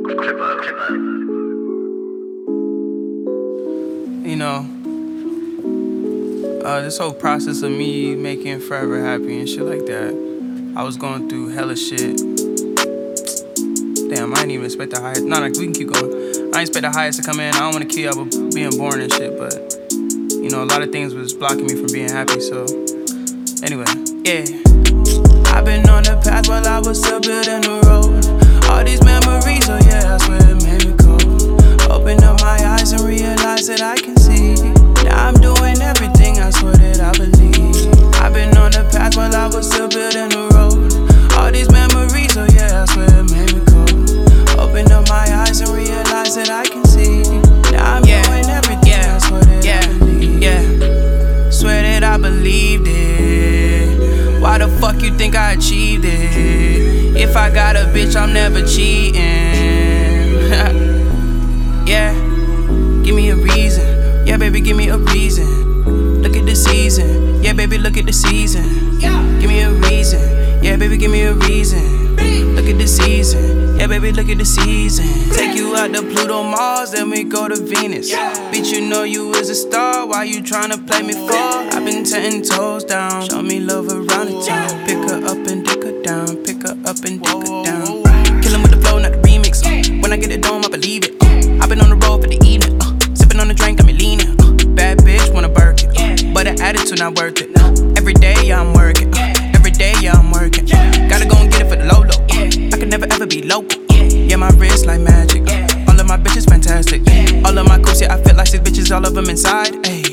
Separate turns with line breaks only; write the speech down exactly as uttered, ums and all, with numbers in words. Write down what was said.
You know, uh, this whole process of me making Forever Happy and shit like that, I was going through hella shit. Damn, I didn't even expect the highest. No, no, we can keep going. I didn't expect the highest to come in. I don't want to kill y'all with being born and shit, but you know, a lot of things was blocking me from being happy. So, anyway, yeah. I've been on the path while I was still building the road. All these memories, oh yeah, I swear it made me cold. Open up my eyes and realize that I can see. Now I'm doing everything I swear that I believe. I've been on the path while I was still building the road. All these memories, oh yeah, I swear it made me cold. Open up my eyes and realize that I can see. Now I'm yeah. doing everything yeah. I swear that yeah. I believe. Yeah, swear that I believed it. Why the fuck you think I achieved it? If I got a bitch, I'm never cheating. Yeah, give me a reason. Yeah, baby, give me a reason. Look at the season. Yeah, baby, look at the season. Give me a reason. Yeah, baby, give me a reason. Look at the season. Yeah, baby, look at the season. Take you out to Pluto, Mars, then we go to Venus. Bitch, you know you is a star. Why you tryna play me for? I've been ten toes down. Show me love around the town. Pick her up and dick her down. Pick her up and dick her down. Kill with the flow, not the remix. When I get it dome, I believe it. I've been on the road for the evening. Uh, sipping on the drink, got me leaning. Uh, bad bitch, wanna burk it. Uh, but the attitude not worth it. Uh, every day, yeah, I'm working. Uh, every day, yeah, I'm working. Uh, gotta go and get it for the low low. Uh, I could never ever be local. Uh, yeah, my wrist like magic. Uh, all of my bitches fantastic. Uh, all of my coats, yeah, I feel like six bitches, all of them inside. Ay.